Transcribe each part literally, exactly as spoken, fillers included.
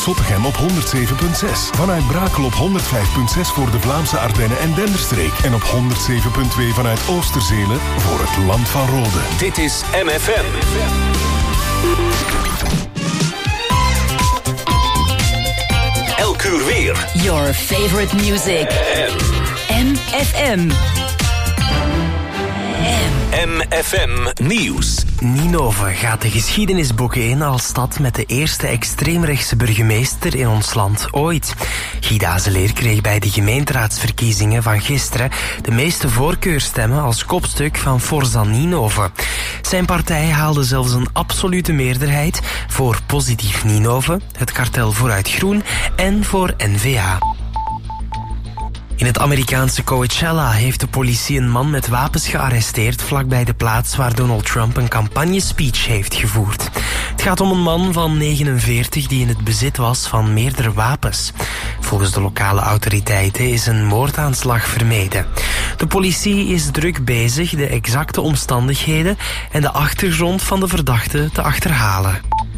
Zottegem op honderd zeven komma zes. Vanuit Brakel op honderd vijf komma zes voor de Vlaamse Ardennen en Denderstreek. En op honderd zeven komma twee vanuit Oosterzelen voor het Land van Rode. Dit is M F M. Elk uur weer. Your favorite music. M F M. M F M Nieuws. Ninove gaat de geschiedenisboeken in als stad met de eerste extreemrechtse burgemeester in ons land ooit. Guy Dazeleer kreeg bij de gemeenteraadsverkiezingen van gisteren de meeste voorkeurstemmen als kopstuk van Forza Ninove. Zijn partij haalde zelfs een absolute meerderheid voor Positief Ninove, het kartel Vooruit Groen en voor N V A. In het Amerikaanse Coachella heeft de politie een man met wapens gearresteerd vlakbij de plaats waar Donald Trump een campagnespeech heeft gevoerd. Het gaat om een man van negenenveertig die in het bezit was van meerdere wapens. Volgens de lokale autoriteiten is een moordaanslag vermeden. De politie is druk bezig de exacte omstandigheden en de achtergrond van de verdachte te achterhalen.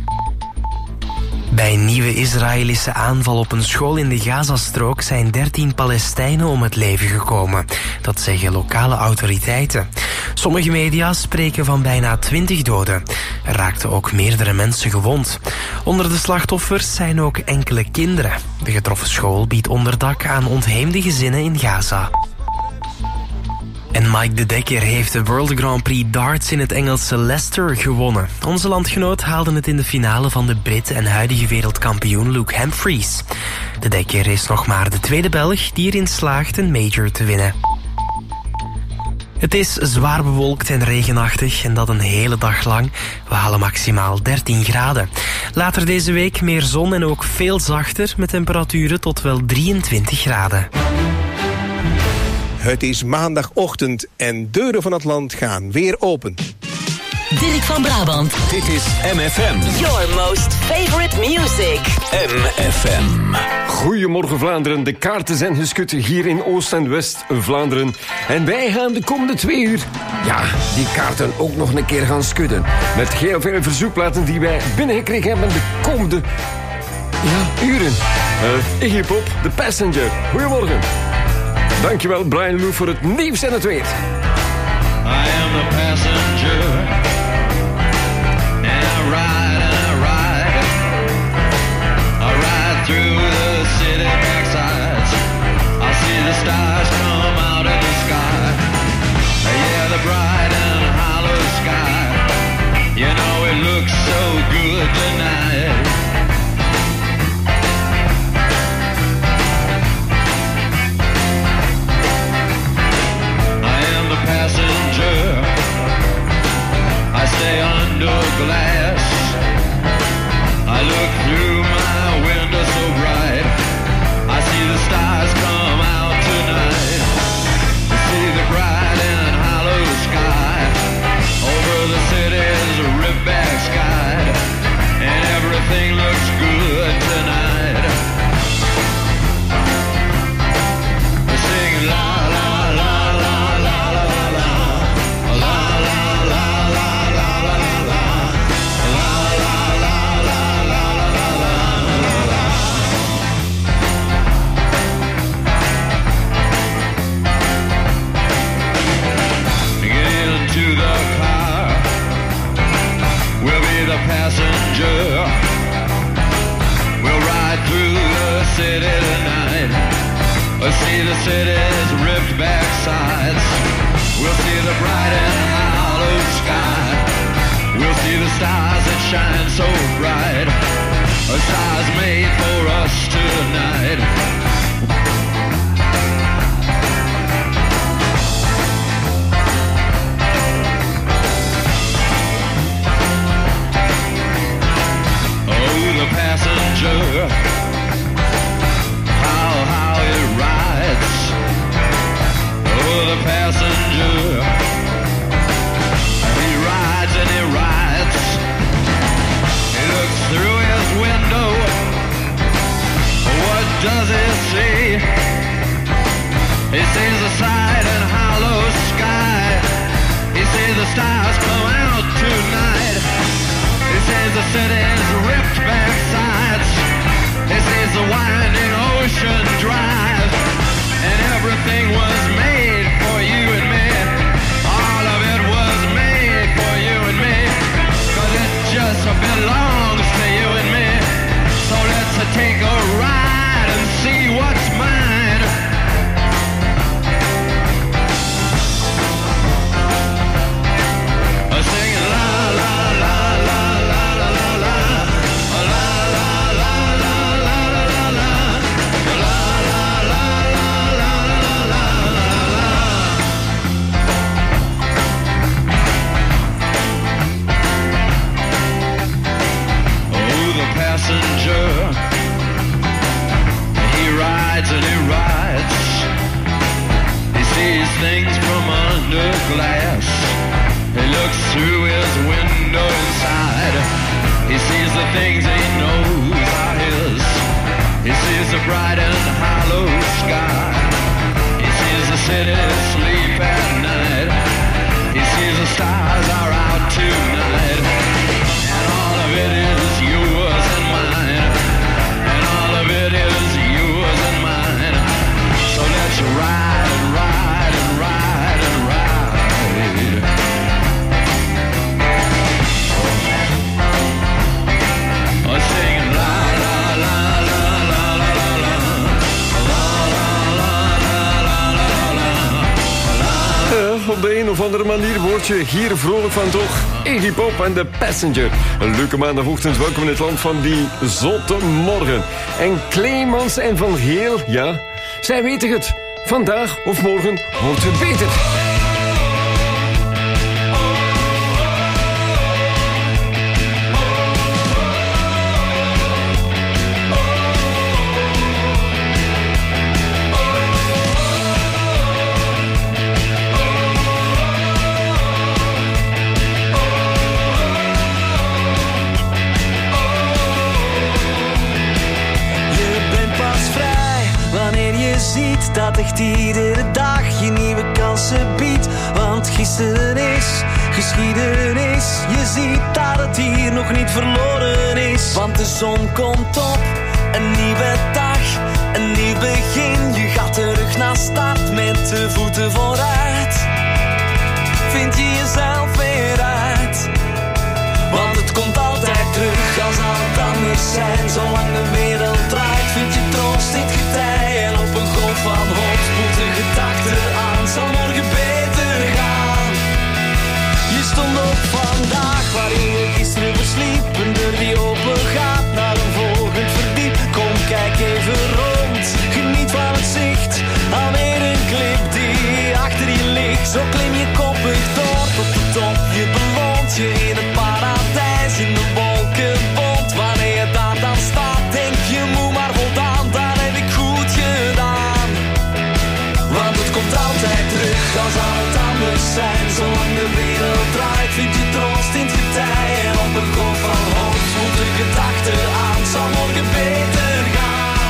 Bij een nieuwe Israëlische aanval op een school in de Gazastrook zijn dertien Palestijnen om het leven gekomen. Dat zeggen lokale autoriteiten. Sommige media spreken van bijna twintig doden. Er raakten ook meerdere mensen gewond. Onder de slachtoffers zijn ook enkele kinderen. De getroffen school biedt onderdak aan ontheemde gezinnen in Gaza. En Mike de Dekker heeft de World Grand Prix darts in het Engelse Leicester gewonnen. Onze landgenoot haalde het in de finale van de Brit en huidige wereldkampioen Luke Humphries. De Dekker is nog maar de tweede Belg die erin slaagt een major te winnen. Het is zwaar bewolkt en regenachtig en dat een hele dag lang. We halen maximaal dertien graden. Later deze week meer zon en ook veel zachter met temperaturen tot wel drieëntwintig graden. Het is maandagochtend en deuren van het land gaan weer open. Dirk van Brabant. Dit is M F M. Your most favorite music. M F M. Goedemorgen Vlaanderen. De kaarten zijn geschud hier in Oost- en West-Vlaanderen. En wij gaan de komende twee uur, ja, die kaarten ook nog een keer gaan schudden. Met heel veel verzoekplaten die wij binnengekregen hebben de komende, ja, uren. Uh, Iggy Pop, The Passenger. Goedemorgen. Dankjewel Brian Lou voor het nieuws en het weer. I am the passenger, and I ride and I ride. I ride through the city backsides. I see the stars come out of the sky. Yeah, the bright and hollow sky. You know it looks so good tonight. Passenger, I stay under glass. I look through my window so bright. I see the stars come out tonight. I see the bright and hollow sky over the city's ripped-back sky, and everything looks good tonight. I sing la la la. Passenger, we'll ride through the city tonight. We'll see the city's ripped back sides. We'll see the bright and hollow sky. We'll see the stars that shine so bright. A stars made for us tonight. The passenger, how, how it rides. Oh, the passenger, he rides and he rides. He looks through his window. What does he see? He sees the side and hollow sky. He sees the stars come out tonight. He says the city's ripped back sides. rise. And everything was made for you and me. All of it was made for you and me. Cause it just belongs to you and me. So let's uh, take a ride and see what's mine. Uh, singing la la la la la la la la. La la la la la la la la. La la la la la la la. Oh, the passenger, he rides and he rides. He sees things from under glass. He looks through his window inside. He sees the things he knows are his. He sees the bright and hollow sky. He sees the city sleep at night. He sees the stars are out tonight. And all of it is yours and mine. And all of it is yours and mine. So let's ride and ride and ride and ride. Oh, singing la la la la la la la la. La la la la la la la. Uh, op de een of andere manier word je hier vrolijk van toch. Iggy Pop en The Passenger. Een leuke maandagochtend, welkom in het land van die zotte morgen. En Clemens en Van Heel, ja, zij weten het. Vandaag of morgen wordt het beter. Dat echt iedere dag je nieuwe kansen biedt. Want gisteren is geschiedenis. Je ziet dat het hier nog niet verloren is. Want de zon komt op, een nieuwe dag, een nieuw begin. Je gaat terug naar start met de voeten vooruit. Vind je jezelf weer uit. Want het komt altijd terug als al het anders zijn. Zolang de wereld draait vind je troost in het getij. En op een golf van hoop spoelt de gedachte aan. Zal morgen beter gaan. Je stond op vandaag waarin je gisteren versliep. Een deur die open gaat naar een volgend verdiep. Kom kijk even rond, geniet van het zicht. Alweer een klip die achter je ligt. Zo klim je koppig door tot de top. Je beloont je in het paradijs in de wolken bont. Wanneer je daar dan staat denk je moe maar voldaan. Dat heb ik goed gedaan. Want het komt altijd terug als al het anders zijn. Zolang de wereld draait vind je troost in het getij. En op een golf van hoop voelt de gedachte aan. Zal morgen beter gaan.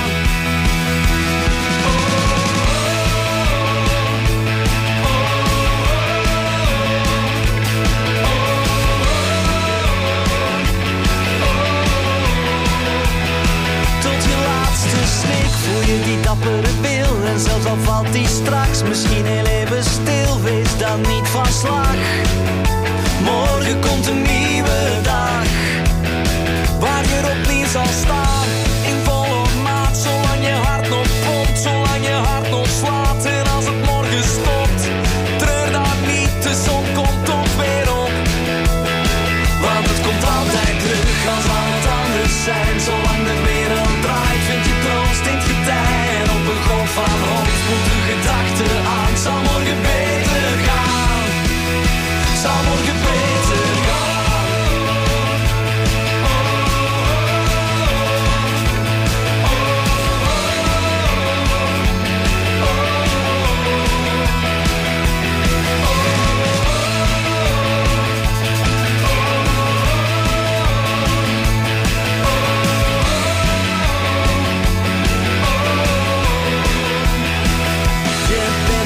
Snik voel je die dappere wil. En zelfs al valt die straks misschien heel even stil. Wees dan niet van slag. Morgen komt een nieuwe dag. Waar je opnieuw zal staan. In volle maat. Zolang je hart nog pompt. Zolang je hart nog slaat. En als het morgen stopt. Treur dan niet. De zon komt ook weer op. Want het komt altijd terug als al het anders zijn. Zolang de wereld draait vind je troost in het getij. En op een golf van hoop spoelt de gedachte aan. Zal morgen beter gaan. Zal morgen beter gaan.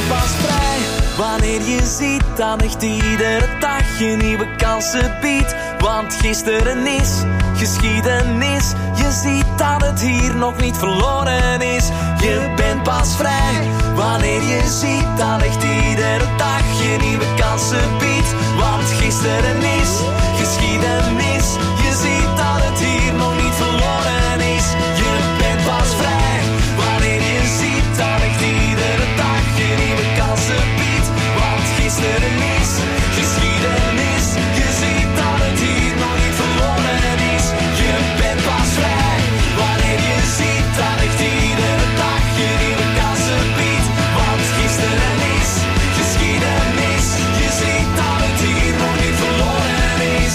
Wanneer je ziet dat echt iedere dag je nieuwe kansen biedt. Want gisteren is geschiedenis. Je ziet dat het hier nog niet verloren is. Je bent pas vrij wanneer je ziet dat echt iedere dag je nieuwe kansen biedt. Want gisteren is geschiedenis. Je ziet dat het hier nog niet verloren is. Je bent pas vrij wanneer je ziet dat echt iedere dag je nieuwe kansen biedt. Want gisteren is geschiedenis. Je ziet dat het hier nog niet verloren is. Je bent pas vrij wanneer je ziet dat echt iedere dag je nieuwe kansen biedt. Want gisteren is geschiedenis. Je ziet dat het hier nog niet verloren is.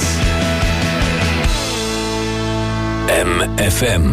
M F M.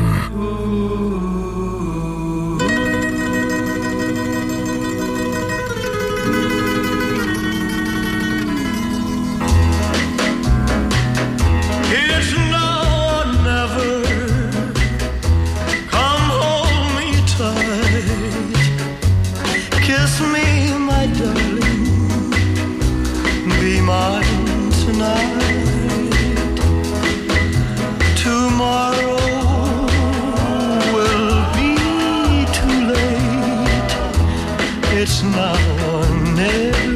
It's now or never,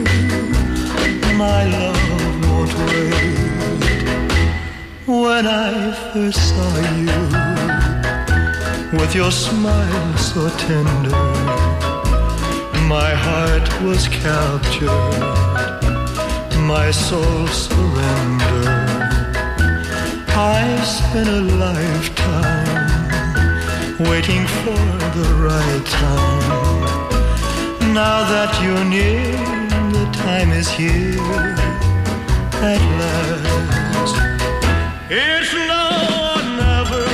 my love won't wait. When I first saw you, with your smile so tender, my heart was captured, my soul surrendered. I spent a lifetime waiting for the right time. Now that you're near, the time is here at last. It's now or never.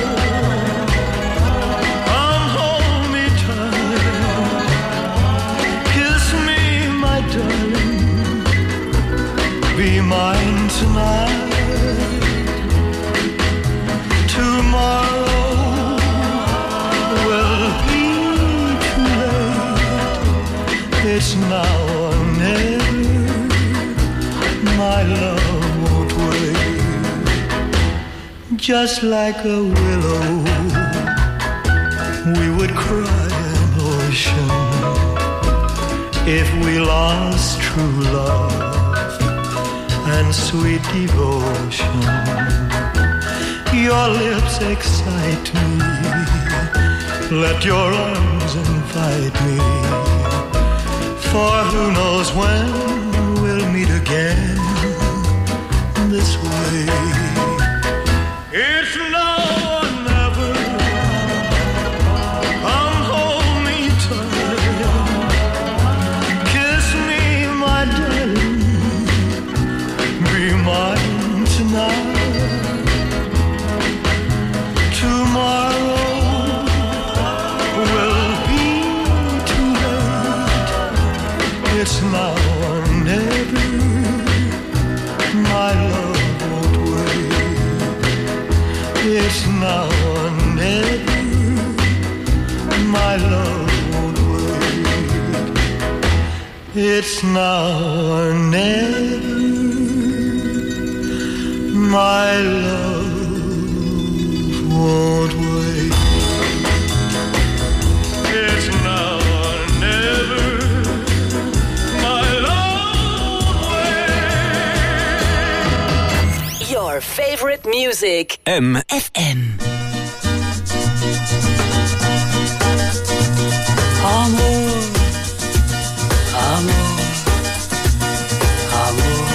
Come hold me tight. Kiss me, my darling. Be mine tonight. Tomorrow will be too late. It's now or never, my love won't wait. Just like a willow, we would cry an ocean if we lost true love and sweet devotion. Your lips excite me, let your arms invite me. For who knows when we'll meet again this way. It's now or never. Come hold me tight. Kiss me, my darling. Be mine tonight. Tomorrow will be too late. It's now or never, my love won't wait. It's now or never, my love won't wait. It's now or never, my love won't wait. It's now or never. Your favorite music. M F M. Amor, amor, amor.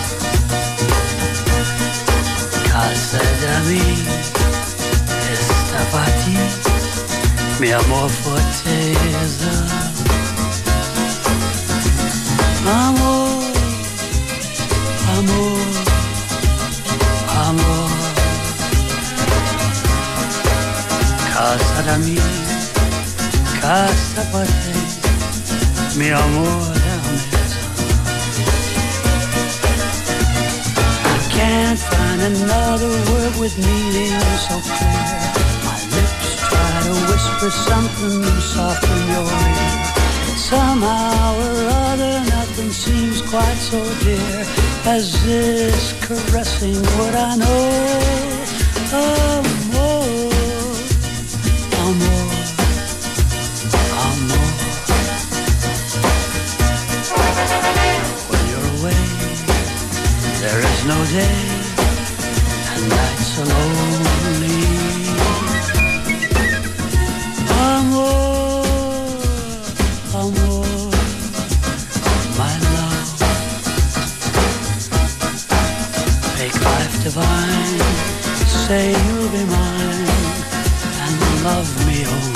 Casa de mí está para ti, mi amor fortaleza. Amor, amor. Amor, casa da mia, casa para te, mi amor è mezza. I can't find another word with meaning so clear. My lips try to whisper something soft in your ear. Somehow or other, nothing seems quite so dear as this caressing what I know. Amor, amor, amor. When you're away, there is no day, and that's so lonely. Amor, amor, my love. Make life divine, say you'll be mine, and love me only.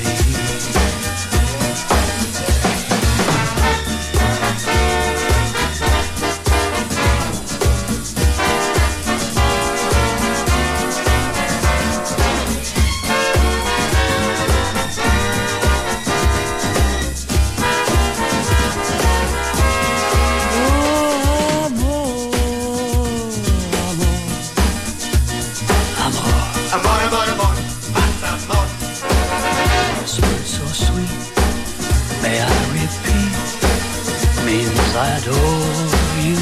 I adore you.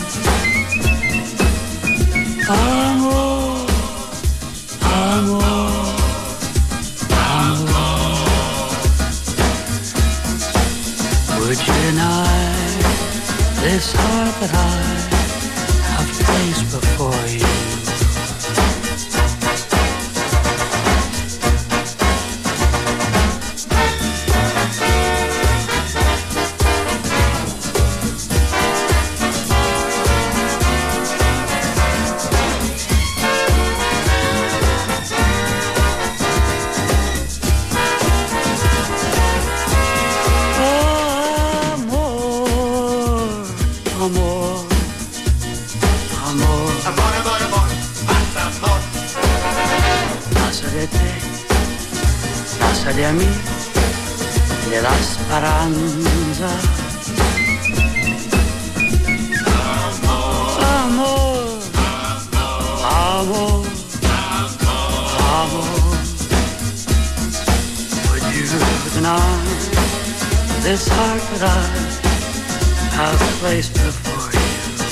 Amor, amor, amor. Would you deny this heart that I have placed before you? De mí, de la esperanza. Amor, amor, amor, amor. Would you deny this heart that I have placed before you?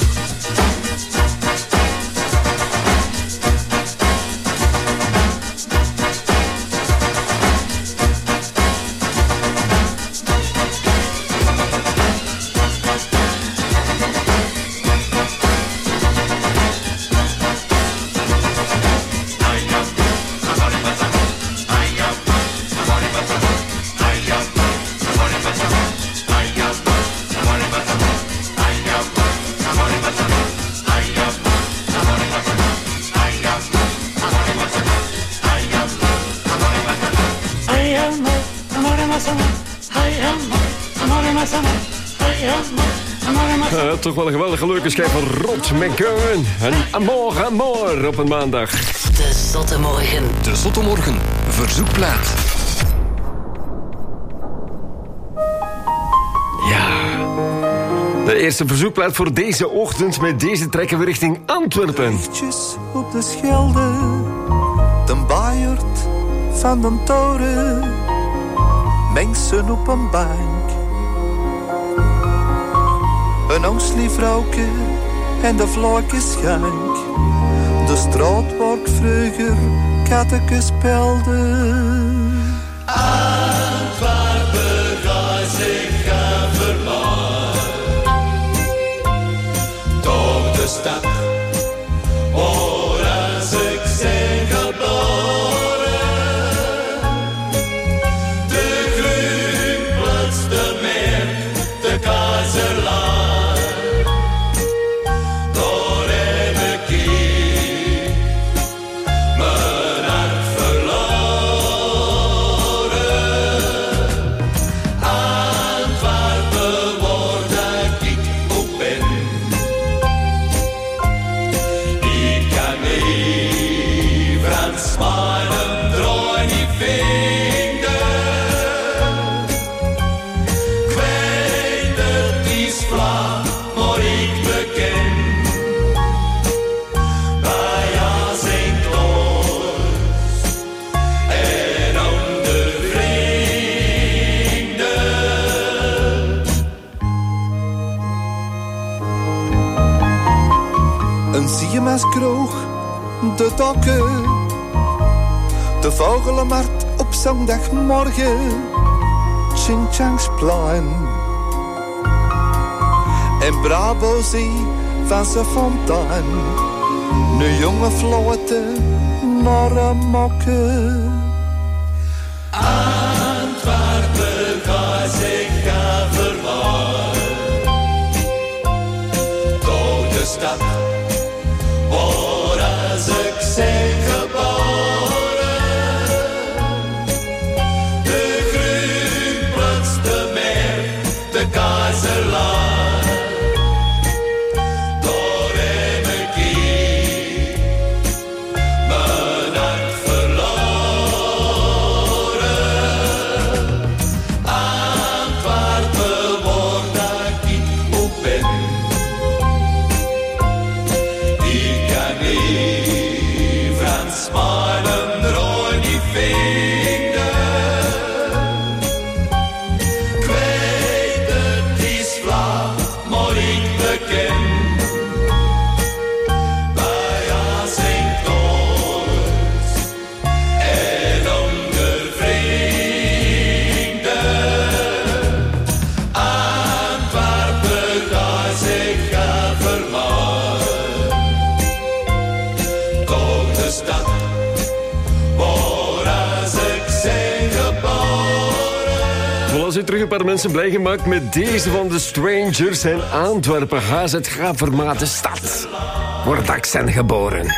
Uh, toch wel een geweldige leuke schijf van Rod McGowan. En Amor, Amor op een maandag. De Zotte Morgen. De Zotte Morgen. Verzoekplaat. Ja. De eerste verzoekplaat voor deze ochtend. Met deze trekken we richting Antwerpen. Lichtjes op de Schelde. De baaierd van de toren. Mensen op een bank. Een angstig vrouwke en de vlakkenschank. De straat waar ik vroeger katteke speelde. Antwerpen gaat zich gaan vermaken. Toch de stad waar als ik zijn geboren. De Groenplaats, de Meer, de Kazerlaan. de dokken. De vogelenmarkt op zondagmorgen. Sint-Jansplein. En Brabo zie van zijn fontein. Nu jonge floten naar een mokken. Antwerpen gaat zich gaan verwaren. Dode stad, waar als ik zijn geboren. De Groenplaats, de Meer, de Kazerlaan. Terug een paar mensen blij gemaakt met deze van de Strangers en Antwerpen. Haas het graafvermaten stad, waar ik zijn geboren.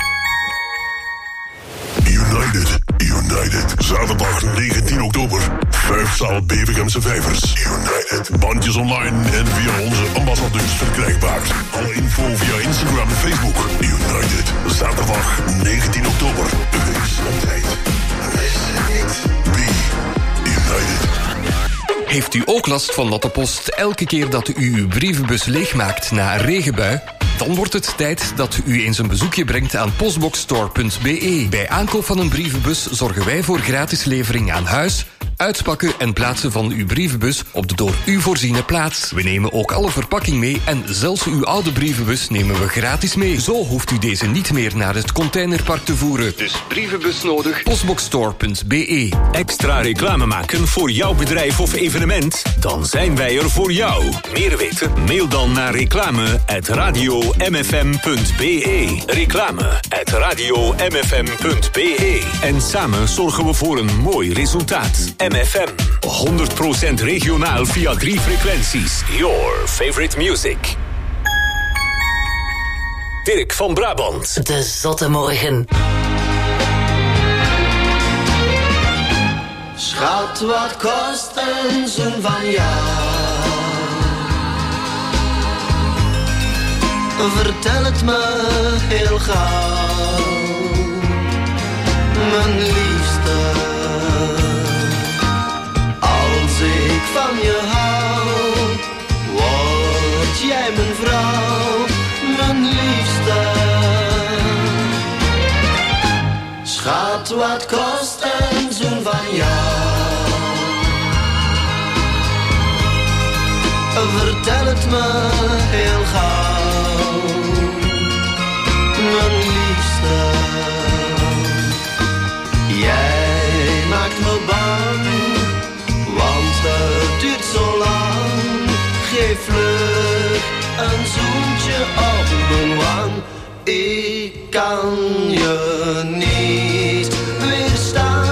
United, United. Zaterdag negentien oktober. Vijfzaal Bevegemse Vijvers. United. Bandjes online en via onze ambassadeurs verkrijgbaar. Alle info via Instagram en Facebook. United. Zaterdag negentien oktober. Wees op tijd. Wees niet. Be United. Heeft u ook last van dat de post elke keer dat u uw brievenbus leegmaakt na een regenbui? Dan wordt het tijd dat u eens een bezoekje brengt aan postboxstore punt b e. Bij aankoop van een brievenbus zorgen wij voor gratis levering aan huis, uitpakken en plaatsen van uw brievenbus op de door u voorziene plaats. We nemen ook alle verpakking mee en zelfs uw oude brievenbus nemen we gratis mee. Zo hoeft u deze niet meer naar het containerpark te voeren. Dus brievenbus nodig, postboxstore punt b e. Extra reclame maken voor jouw bedrijf of evenement? Dan zijn wij er voor jou. Meer weten? Mail dan naar reclame at radio m f m punt b e. Reclame at radio m f m punt b e. En samen zorgen we voor een mooi resultaat. M F M. honderd procent regionaal via drie frequenties. Your favorite music. Dirk van Brabant. De Zotte Morgen. Schat, wat kost een zoen van jou? Vertel het me heel gauw, mijn liefste. Als ik van je hou, word jij mijn vrouw, mijn liefste. Schat, wat kost een zoen van jou? Vertel het me heel gauw, mijn liefste. Jij maakt me bang, want het duurt zo lang. Geef vlug een zoentje op mijn wang. Ik kan je niet weerstaan.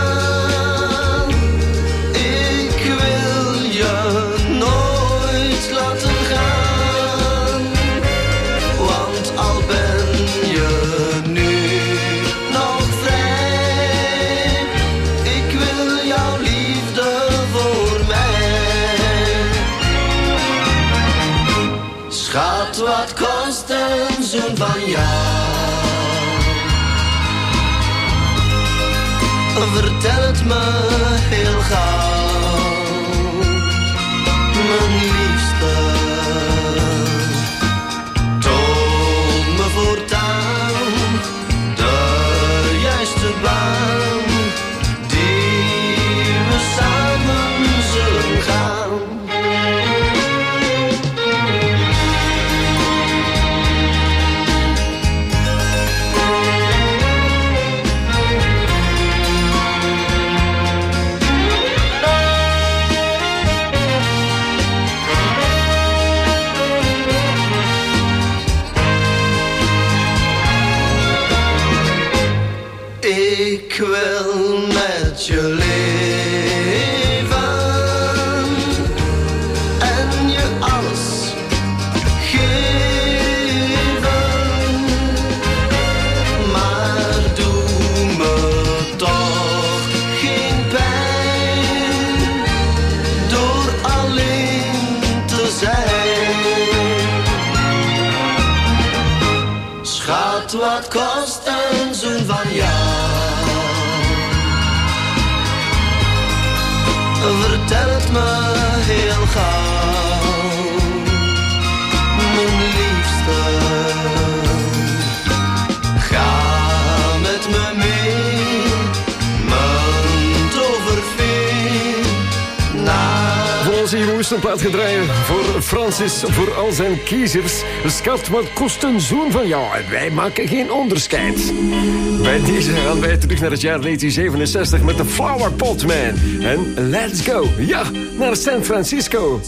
Ik wil je nooit laten gaan. Want al ben je nu nog vrij, ik wil jouw liefde voor mij. Schat, wat kost een zoen van jou? Vertel het me heel gauw, mijn liefste. Toon me voortaan de juiste baan die we samen zullen gaan. Ik wil met je leven en je alles geven, maar doe me toch geen pijn door alleen te zijn. Schat, wat kost een zoen van jou? Vertel het me heel gauw, mijn liefste. Ga met me mee, mijn tovervee. Voor ons hier moest een plaat gedraaien voor Francis, voor al zijn kiezers. Schat, wat kost een zoen van jou? En wij maken geen onderscheid. Bij deze gaan wij terug naar het jaar negentien zevenenzestig met de Flower Pot Man. En let's go, ja, naar San Francisco.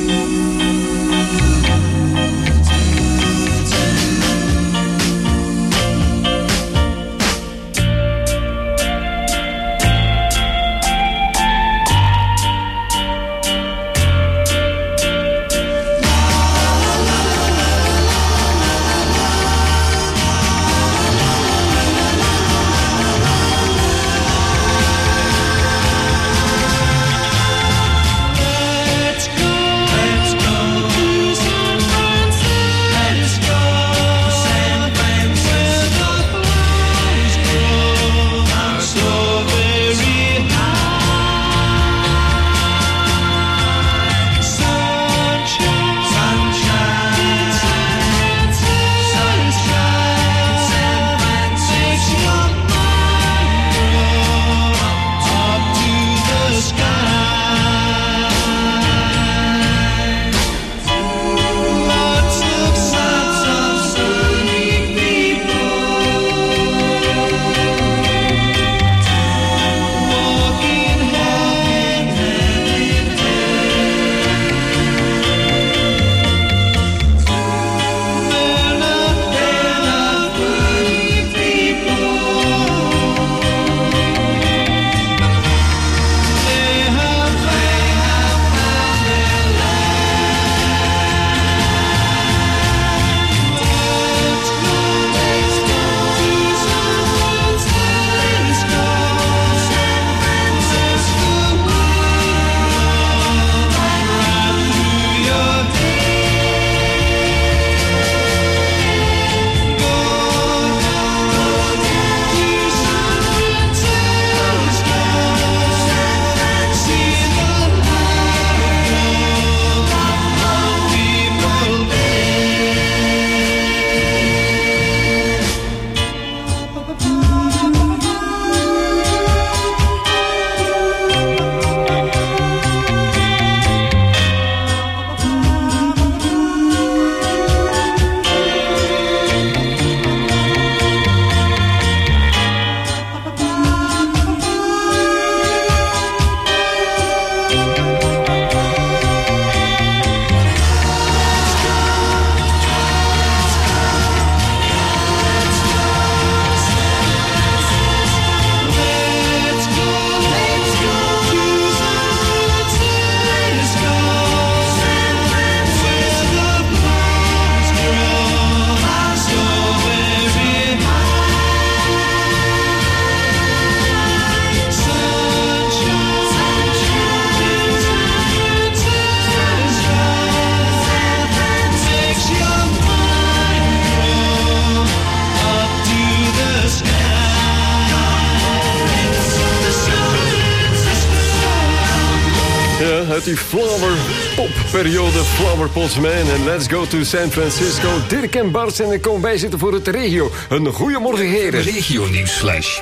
Uit die flower pop periode Flower Pot Man en Let's Go to San Francisco. Dirk en Bart en ik kom bij zitten voor het regio. Een goeiemorgen heren. Regio Nieuwsflash.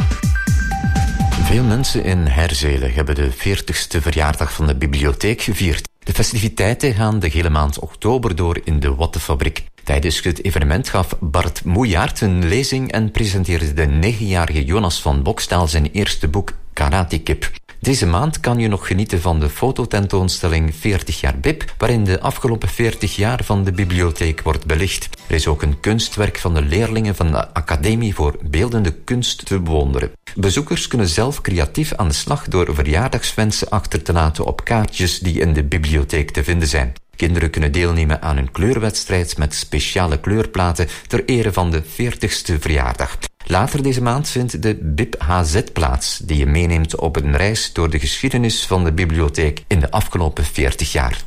Veel mensen in Herzelen hebben de veertigste verjaardag van de bibliotheek gevierd. De festiviteiten gaan de hele maand oktober door in de Wattenfabriek. Tijdens het evenement gaf Bart Moejaert een lezing en presenteerde de negenjarige Jonas van Bokstaal zijn eerste boek Karate Kip. Deze maand kan je nog genieten van de fototentoonstelling veertig jaar B I B, waarin de afgelopen veertig jaar van de bibliotheek wordt belicht. Er is ook een kunstwerk van de leerlingen van de Academie voor Beeldende Kunst te bewonderen. Bezoekers kunnen zelf creatief aan de slag door verjaardagswensen achter te laten op kaartjes die in de bibliotheek te vinden zijn. Kinderen kunnen deelnemen aan een kleurwedstrijd met speciale kleurplaten ter ere van de veertigste verjaardag. Later deze maand vindt de B I B H Z plaats, die je meeneemt op een reis door de geschiedenis van de bibliotheek in de afgelopen veertig jaar.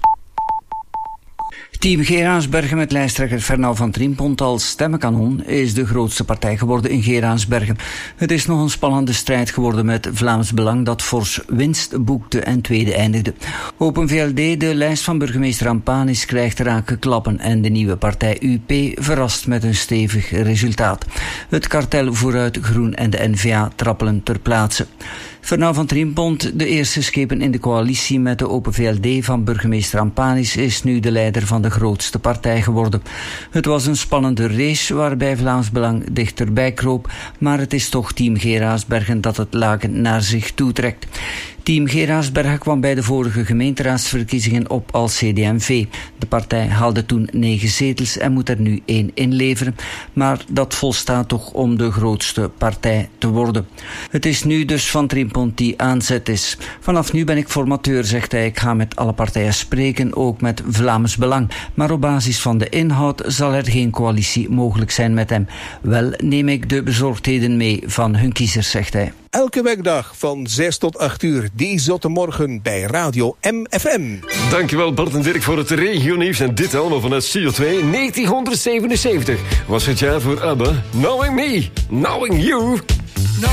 Team Geraardsbergen met lijsttrekker Fernand van Triempont als stemmenkanon is de grootste partij geworden in Geraardsbergen. Het is nog een spannende strijd geworden met Vlaams Belang dat fors winst boekte en tweede eindigde. Open V L D, de lijst van burgemeester Ampanis, krijgt rake klappen en de nieuwe partij U P verrast met een stevig resultaat. Het kartel Vooruit Groen en de N V A trappelen ter plaatse. Fernand van Triempont, de eerste schepen in de coalitie met de Open V L D van burgemeester Ampanis, is nu de leider van de grootste partij geworden. Het was een spannende race waarbij Vlaams Belang dichterbij kroop, maar het is toch Team Geraardsbergen dat het laken naar zich toetrekt. Team Geraardsbergen kwam bij de vorige gemeenteraadsverkiezingen op als C D M V. De partij haalde toen negen zetels en moet er nu één inleveren, maar dat volstaat toch om de grootste partij te worden. Het is nu dus Van Triempont die aanzet is. Vanaf nu ben ik formateur, zegt hij. Ik ga met alle partijen spreken, ook met Vlaams Belang. Maar op basis van de inhoud zal er geen coalitie mogelijk zijn met hem. Wel neem ik de bezorgdheden mee van hun kiezers, zegt hij. Elke werkdag van zes tot acht uur, die zotte morgen bij Radio M F M. Dankjewel Bart en Dirk voor het regionieuws. En dit allemaal vanuit C O twee. negentienhonderdzevenenzeventig was het jaar voor ABBA. Knowing Me, Knowing You. No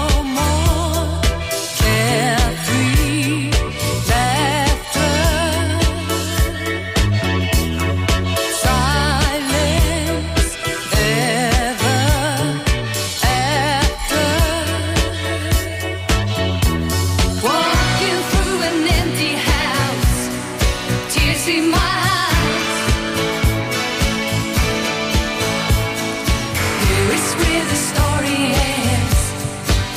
more carefree laughter, silence ever after. Walking through an empty house, tears in my eyes. Here is where the story ends.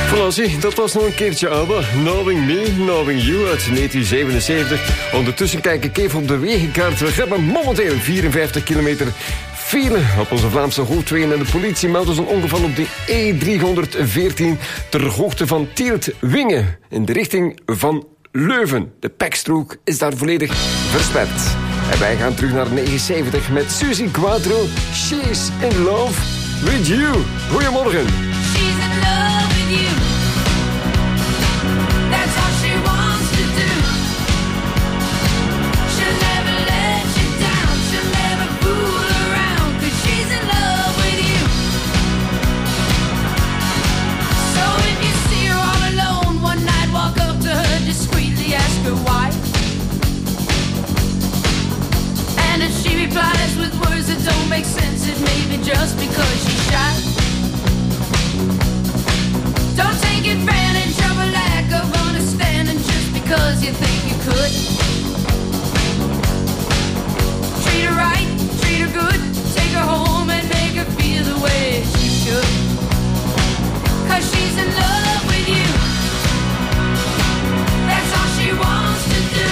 Voilà, zie, dat was nog een keertje ABBA. Knowing Me, Knowing You uit negentien zevenenzeventig. Ondertussen kijken Kev op de wegenkaart. We hebben momenteel vierenvijftig kilometer file op onze Vlaamse hoofdwegen. En de politie meldt ons een ongeval op de E driehonderdveertien... ter hoogte van Tielt-Wingen in de richting van Leuven. De pechstrook is daar volledig versperd. En wij gaan terug naar negenenzeventig met Suzy Quatro. She's in love with you. Goedemorgen. She's in love with you. That's all she wants to do. She'll never let you down. She'll never fool around. 'Cause she's in love with you. So if you see her all alone one night, walk up to her discreetly, ask her why. And if she replies with words that don't make sense, it may be just because she's shy. Don't take advantage of a lack of understanding just because you think you could. Treat her right, treat her good, take her home and make her feel the way she should. 'Cause she's in love with you. That's all she wants to do.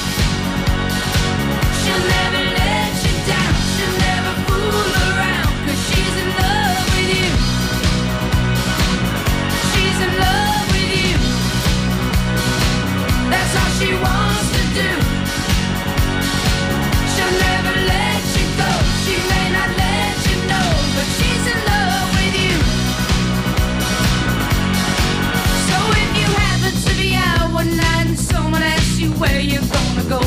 She'll never let you down, she'll never fool around. 'Cause she's in love with you. She's in love with you. That's all she wants to do. She'll never let you go. She may not let you know, but she's in love with you. So if you happen to be out one night and someone asks you where you're gonna go,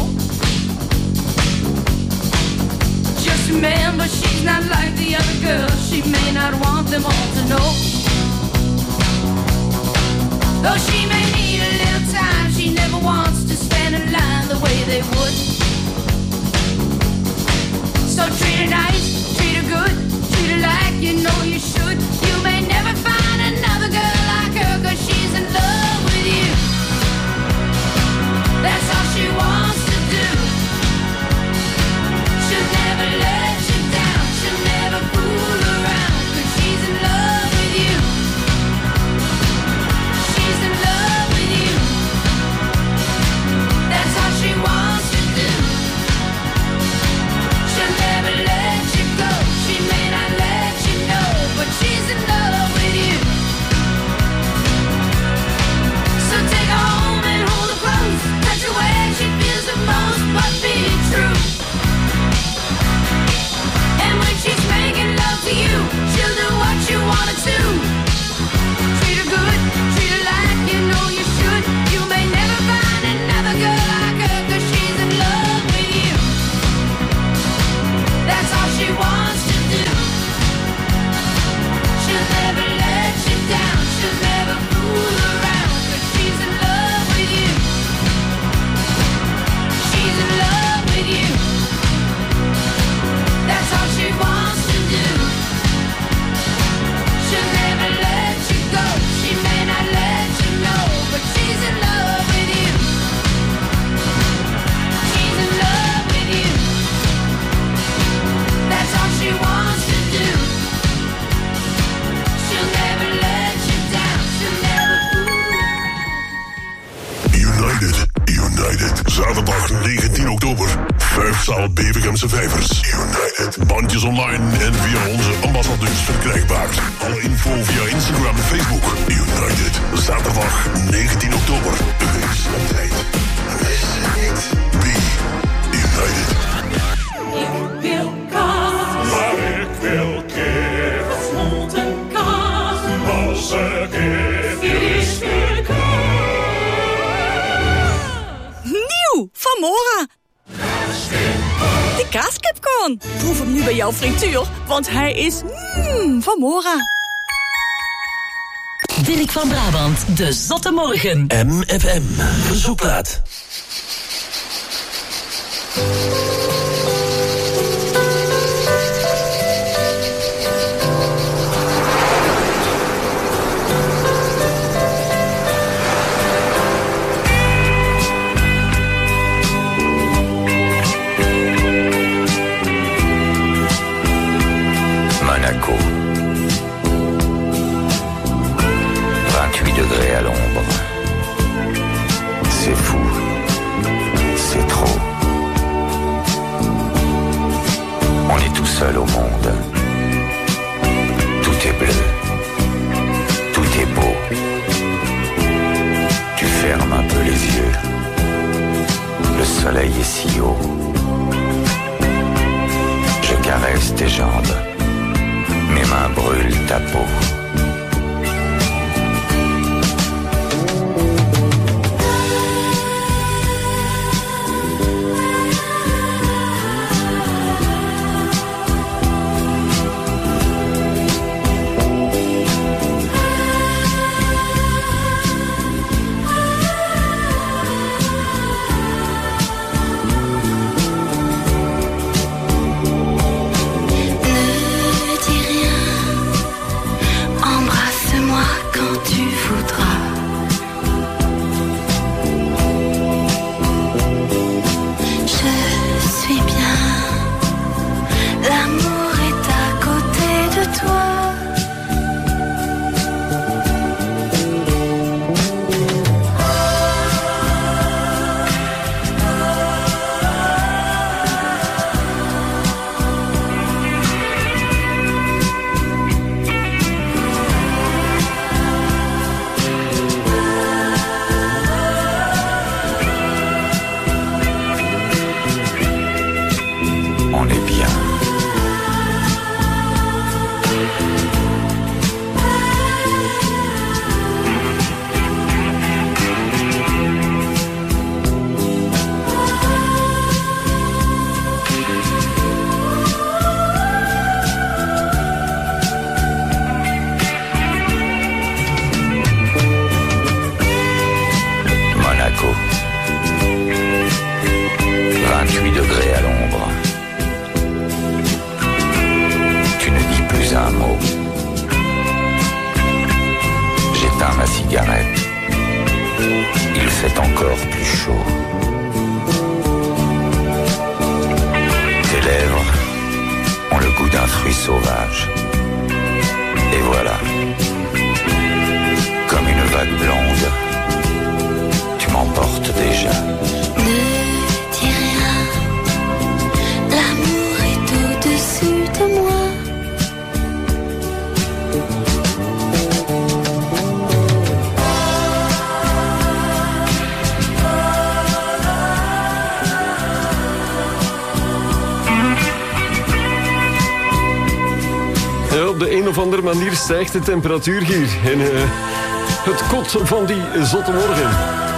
just remember she's not like the other girls. She may not want them all to know. Though she may need a little time, she never wants to stand in line the way they would. So treat her nice, treat her good, treat her like you know you should. You may never find another girl like her, 'cause she's in love with you. That's all she wants to do. She'll never let you down, she'll never fool around. 'Cause she's in love with you. She's in love with you. That's all she wants to do. She'll never let you go. She may not let you know, but she's in love with you. So take her home and hold her close. Touch her where she feels the most, but be true. And when she's making love to you, she'll do what you want her to. Treat her good, treat her like you know you should. You may never find another girl like her, 'cause she's in love with you. That's all she wants to do. She'll never let you down, she'll never fool around. 'Cause she's in love with you. She's in love with you. That's all she wants to do. She'll never let you go. She may not let you know, but she's in love with you. She's in love with you. That's all she wants to do. She'll never let you down. She'll never United, United. Zaterdag negentien oktober. Vijfzaal Bevegemse Vijvers. United. Bandjes online en via onze ambassadeurs verkrijgbaar. Alle info via Instagram en Facebook. United. Zaterdag negentien oktober. Wees op tijd. Wees niet. Be United. Ik wil kaas. Maar ik wil kip. Gesmolten kaas. Als kip. Nieuw van Mora. De kaaskipcorn. Proef hem nu bij jouw frituur, want hij is mm, van Mora. Dirk van Brabant, de Zotte Morgen. M F M, verzoekplaat. Monaco. vingt-huit degrés. degrés à l'ombre. C'est fou, c'est trop. On est tout seul au monde. Tout est bleu, tout est beau. Tu fermes un peu les yeux. Le soleil est si haut. Je caresse tes jambes. Mes mains brûlent ta peau. Op de een of andere manier stijgt de temperatuur hier in uh, het kot van die zotte morgen.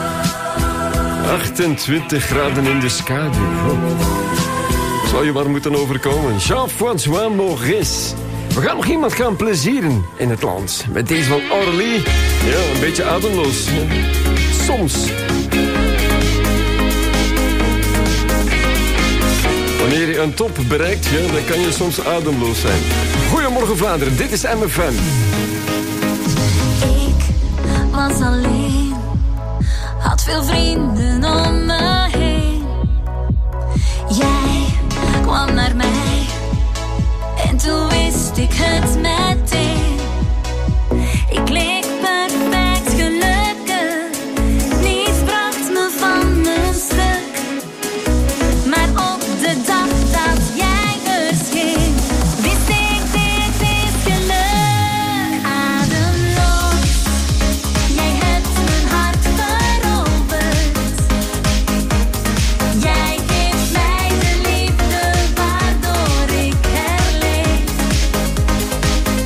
achtentwintig graden in de schaduw. Oh. Zou je maar moeten overkomen. Jean-François Maurice. We gaan nog iemand gaan plezieren in het land. Met deze van Orly. Ja, een beetje ademloos. Soms. Wanneer je een top bereikt, ja, dan kan je soms ademloos zijn. Goedemorgen Vlaanderen, dit is M F M. Ik was alleen, had veel vrienden om me heen. Jij kwam naar mij en toen wist ik het meteen. Ik leek perfect gelukkig, niets bracht me van mijn stuk. Maar op de dag dat jij er scheen, wist ik dit is geluk. Ademloos, jij hebt mijn hart veroverd. Jij geeft mij de liefde waardoor ik herleef.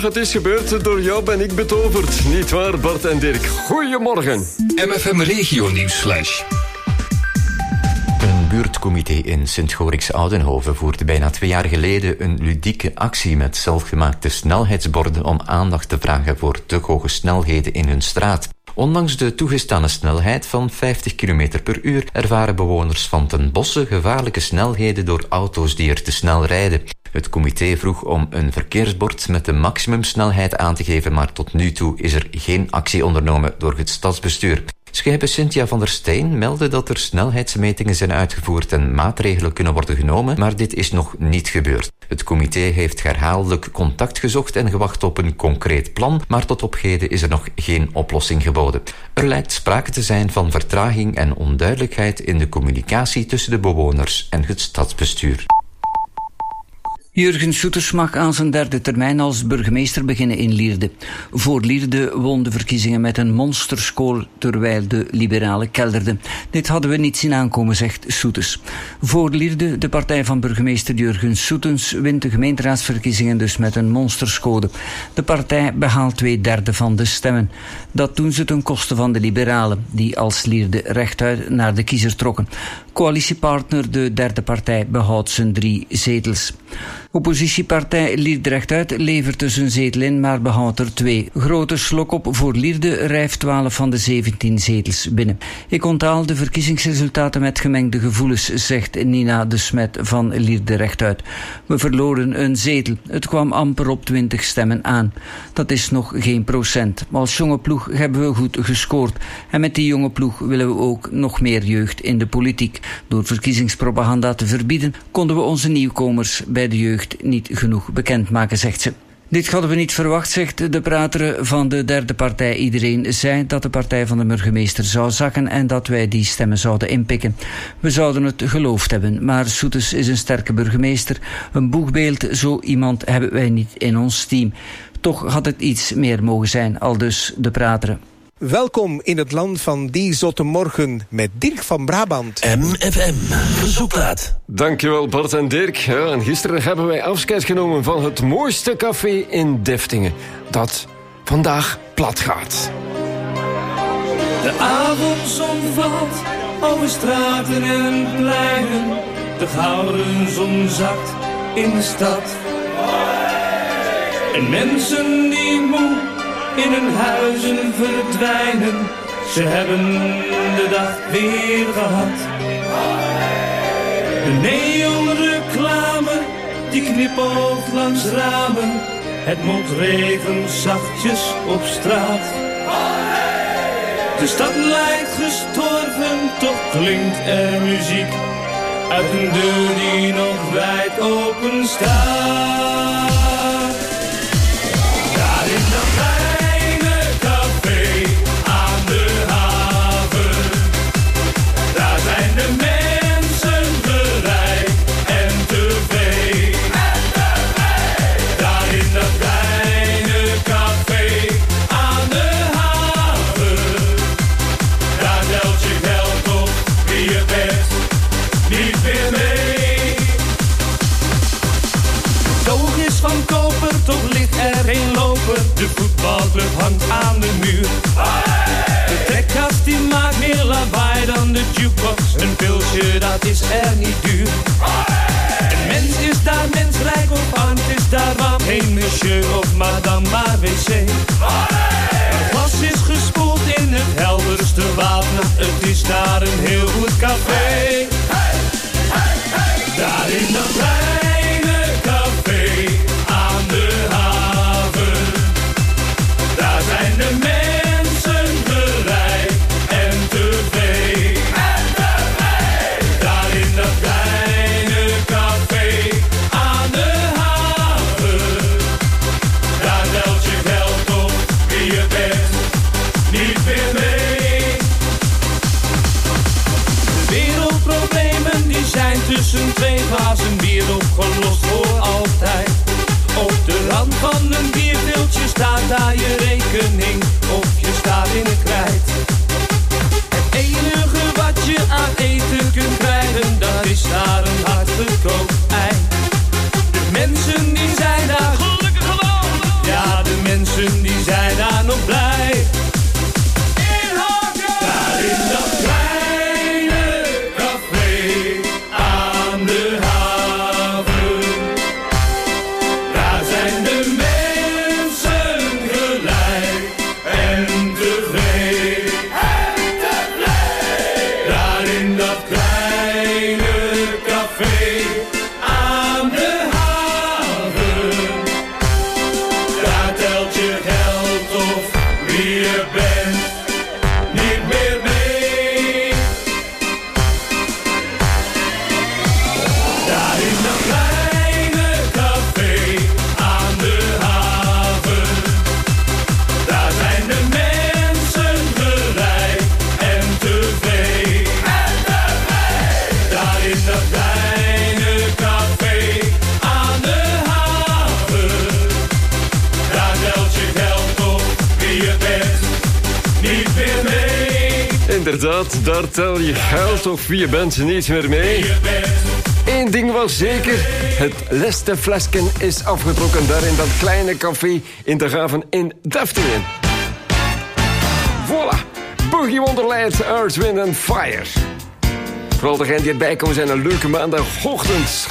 het is gebeurd. Door jou ben ik betoverd. Niet waar, Bart en Dirk? Goedemorgen. M F M Regio Nieuwsflash. Een buurtcomité in Sint-Gorix-Oudenhoven voerde bijna twee jaar geleden een ludieke actie met zelfgemaakte snelheidsborden om aandacht te vragen voor te hoge snelheden in hun straat. Ondanks de toegestane snelheid van vijftig kilometer per uur ervaren bewoners van Ten Bosse gevaarlijke snelheden door auto's die er te snel rijden. Het comité vroeg om een verkeersbord met de maximumsnelheid aan te geven, maar tot nu toe is er geen actie ondernomen door het stadsbestuur. Schijper Cynthia van der Steen meldde dat er snelheidsmetingen zijn uitgevoerd en maatregelen kunnen worden genomen, maar dit is nog niet gebeurd. Het comité heeft herhaaldelijk contact gezocht en gewacht op een concreet plan, maar tot op heden is er nog geen oplossing geboden. Er lijkt sprake te zijn van vertraging en onduidelijkheid in de communicatie tussen de bewoners en het stadsbestuur. Jurgen Soeters mag aan zijn derde termijn als burgemeester beginnen in Lierde. Voor Lierde won de verkiezingen met een monsterscore, terwijl de liberalen kelderden. Dit hadden we niet zien aankomen, zegt Soeters. Voor Lierde, de partij van burgemeester Jurgen Soetens, wint de gemeenteraadsverkiezingen dus met een monsterscore. De partij behaalt twee derde van de stemmen. Dat doen ze ten koste van de liberalen, die als Lierde rechtuit naar de kiezer trokken. Coalitiepartner, de derde partij, behoudt zijn drie zetels. Oppositiepartij Lierde Rechtuit levert dus een zetel in, maar behoudt er twee. Grote slok op voor Lierde rijft twaalf van de zeventien zetels binnen. Ik onthaal de verkiezingsresultaten met gemengde gevoelens, zegt Nina de Smet van Lierde Rechtuit. We verloren een zetel. Het kwam amper op twintig stemmen aan. Dat is nog geen procent. Als jonge ploeg hebben we goed gescoord. En met die jonge ploeg willen we ook nog meer jeugd in de politiek. Door verkiezingspropaganda te verbieden, konden we onze nieuwkomers bij de jeugd niet genoeg bekendmaken, zegt ze. Dit hadden we niet verwacht, zegt de prater van de derde partij. Iedereen zei dat de partij van de burgemeester zou zakken en dat wij die stemmen zouden inpikken. We zouden het geloofd hebben, maar Soeters is een sterke burgemeester. Een boegbeeld, zo iemand hebben wij niet in ons team. Toch had het iets meer mogen zijn, aldus de prater. Welkom in het land van die zotte morgen met Dirk van Brabant. M F M, verzoekplaat. Dankjewel Bart en Dirk. Ja, en gisteren hebben wij afscheid genomen van het mooiste café in Deftingen, dat vandaag plat gaat. De avondzon valt over straten en pleinen. De gouden zon zakt in de stad. En mensen die moe in hun huizen verdwijnen. Ze hebben de dag weer gehad. De neonreclame die knipoogt langs ramen. Het motregen zachtjes op straat. De stad lijkt gestorven, toch klinkt er muziek uit een deur die nog wijd open staat. Daar in dat kleine café aan de haven, daar zijn de mensen bereid en tevreden. Daar in dat kleine café aan de haven, daar telt je geld op, wie je bent, niet meer mee. Het oog is van koper, toch ligt er geen loper. De voetbalclub hangt aan de muur. De trekgast die maakt meer lawaai dan de jukebox. Een pilsje, dat is er niet duur. Een mens is daar mensrijk of arm, is daar wat. Geen monsieur of madame, maar wc. Het glas is gespoeld in het helderste water. Het is daar een heel goed café. Daar in dat kleine café aan de haven, daar zijn de mensen bereid en tevreden. Daar in dat kleine café aan de haven, daar telt je geld op, wie je bent, niet meer mee. De wereldproblemen die zijn tussen twee glazen bier opgelost voor altijd. Op de rand van een bierviltje staat daar je rekening, of je staat in het kwijt. Het enige wat je aan eten kunt krijgen, dat is daar een hardgekookt ei. De mensen die zijn daar gelukkig gewoon, ja, inderdaad, daar tel je geld of wie je bent niet meer mee. Eén ding was zeker, het laatste flesje is afgetrokken daar in dat kleine café in de haven in Deftingen. Voilà, Boogie Wonderland, Earth, Wind and Fire. Vooral degenen die erbij komen zijn een leuke maandagochtend.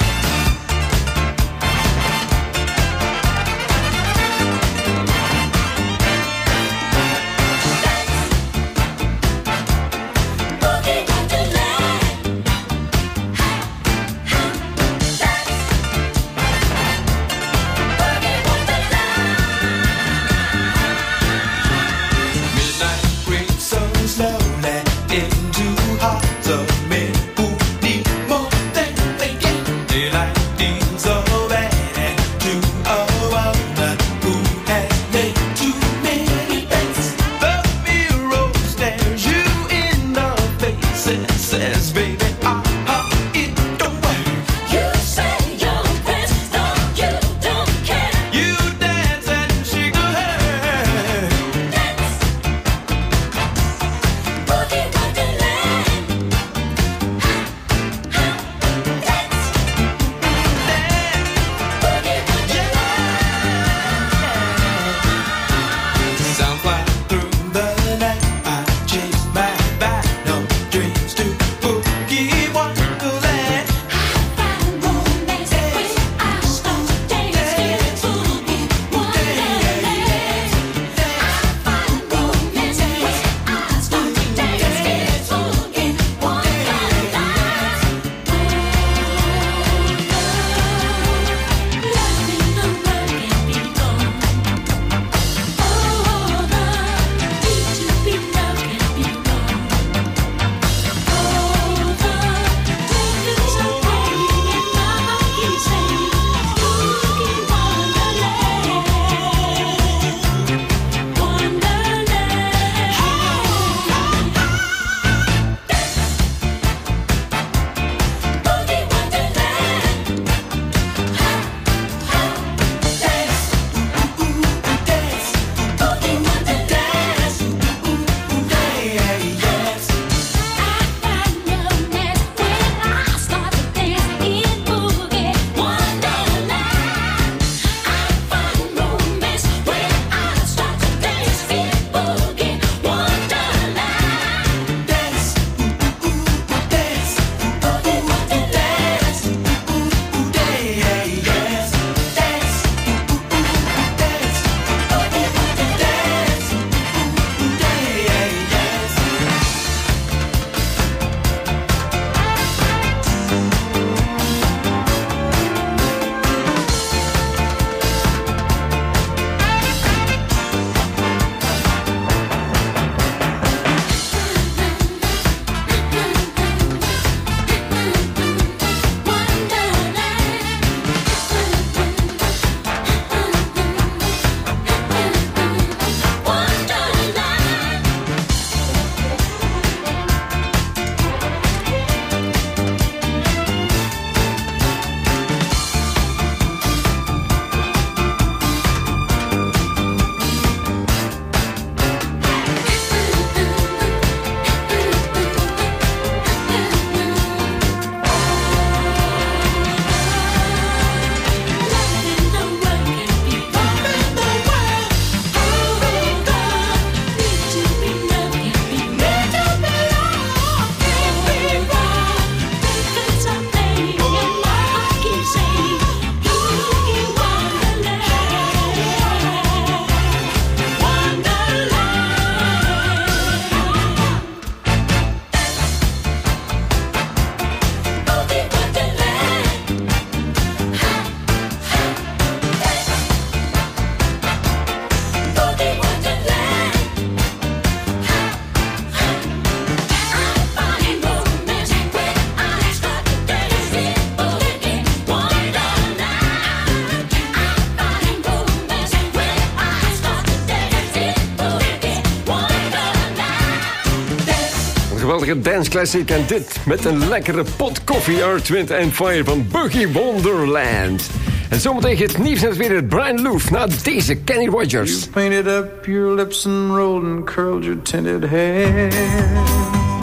geweldige dance classic. En dit met een lekkere pot koffie, Earth, Wind and Fire van Boogie Wonderland. En zometeen het nieuws net weer het Brian Loof na deze Kenny Rogers. You painted up your lips and rolled and curled your tinted hair.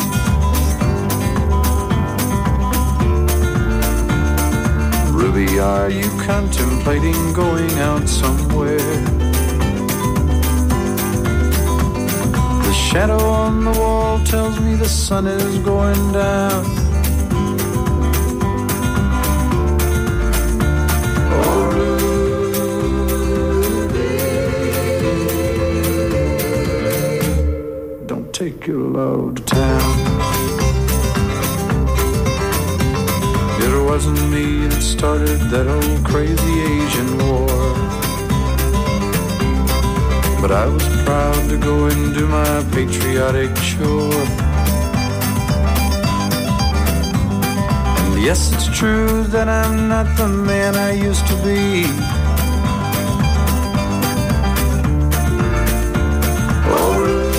are you contemplating going out somewhere? The shadow on the wall tells me the sun is going down. Oh, Ruby, don't take your love to town. It wasn't me that started that old crazy Asian war, but I was proud to go and do my patriotic chore. And yes, it's true that I'm not the man I used to be. Oh,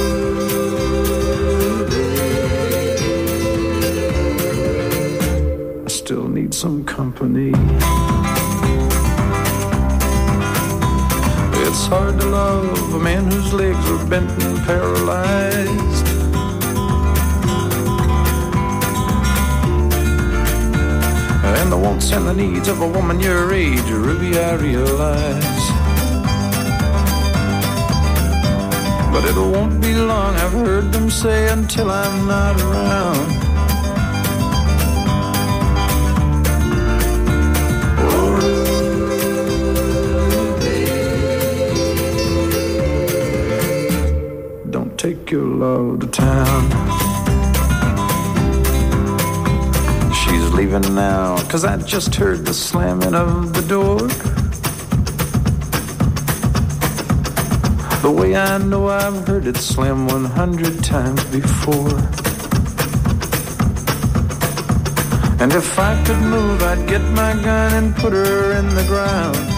Ruby, I still need some company. It's hard to love a man whose legs are bent and paralyzed. And the wants and the needs of a woman your age, Ruby, I realize. But it won't be long, I've heard them say, until I'm not around. Take your love to town. She's leaving now, 'cause I just heard the slamming of the door. The way I know I've heard it slam one hundred times before. And if I could move, I'd get my gun and put her in the ground.